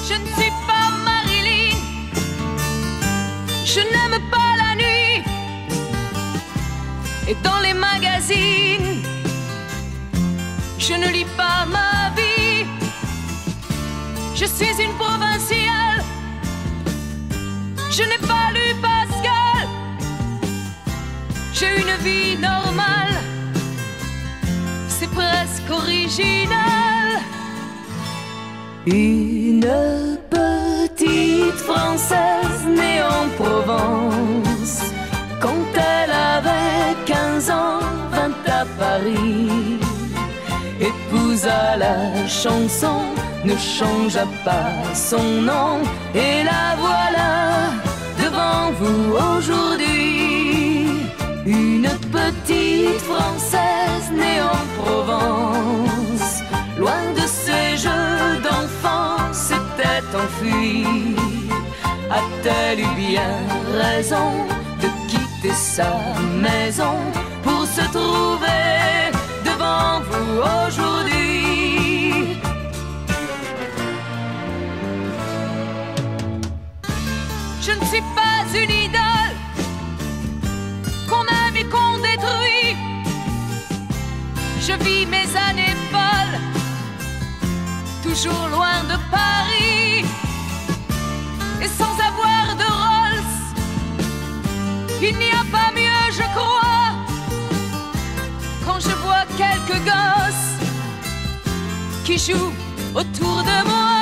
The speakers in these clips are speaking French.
Je ne suis pas Marilyn, je n'aime pas la nuit. Et dans les magazines, je ne lis pas ma vie. Je suis une provinciale, je n'ai pas lu Pascal. J'ai une vie normale, c'est presque original. Une petite Française née en Provence, quand elle avait 15 ans, vint à Paris, épousa la chanson, ne changea pas son nom, et la voilà devant vous aujourd'hui. Une petite Française née en Provence, loin de ces jeux d'enfants, s'était enfuie. A-t-elle eu bien raison de quitter sa maison pour se trouver devant vous aujourd'hui? Je ne suis pas une idole qu'on aime et qu'on détruit. Je vis mes années folles, toujours loin de Paris, et sans avoir de Rolls. Il n'y a pas mieux, je crois, quand je vois quelques gosses qui jouent autour de moi.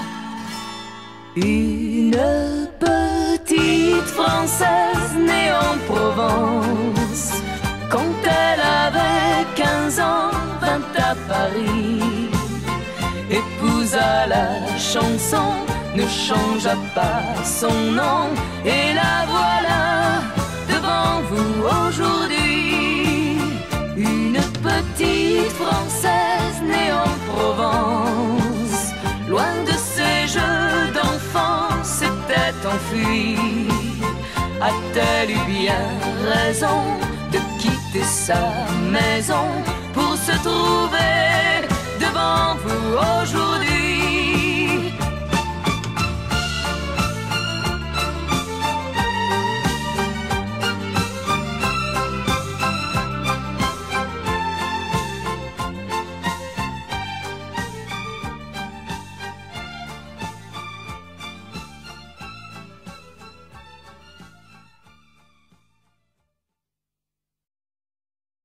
Une petite Française née en Provence, quand elle avait 15 ans, vint à Paris, épousa la chanson, ne changea pas son nom, et la voilà devant vous aujourd'hui. Une petite Française née en Provence, loin de ces jeux d'enfants, s'était enfuie. A-t-elle eu bien raison de quitter sa maison pour se trouver